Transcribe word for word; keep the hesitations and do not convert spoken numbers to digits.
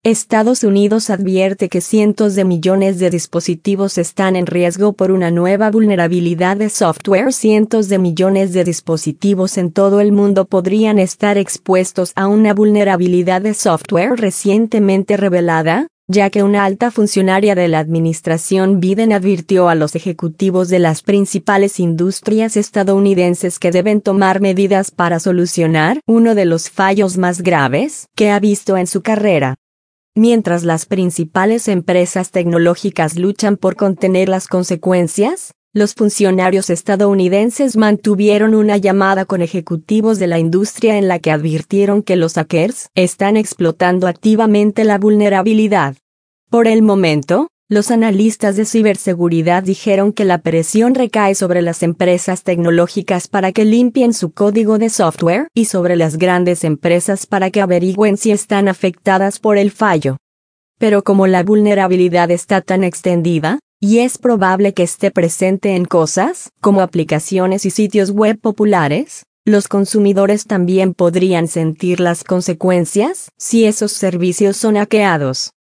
Estados Unidos advierte que cientos de millones de dispositivos están en riesgo por una nueva vulnerabilidad de software. Cientos de millones de dispositivos en todo el mundo podrían estar expuestos a una vulnerabilidad de software recientemente revelada, ya que una alta funcionaria de la administración Biden advirtió a los ejecutivos de las principales industrias estadounidenses que deben tomar medidas para solucionar uno de los fallos más graves que ha visto en su carrera. Mientras las principales empresas tecnológicas luchan por contener las consecuencias, los funcionarios estadounidenses mantuvieron una llamada con ejecutivos de la industria en la que advirtieron que los hackers están explotando activamente la vulnerabilidad. Por el momento, los analistas de ciberseguridad dijeron que la presión recae sobre las empresas tecnológicas para que limpien su código de software y sobre las grandes empresas para que averigüen si están afectadas por el fallo. Pero como la vulnerabilidad está tan extendida, y es probable que esté presente en cosas como aplicaciones y sitios web populares, los consumidores también podrían sentir las consecuencias si esos servicios son hackeados.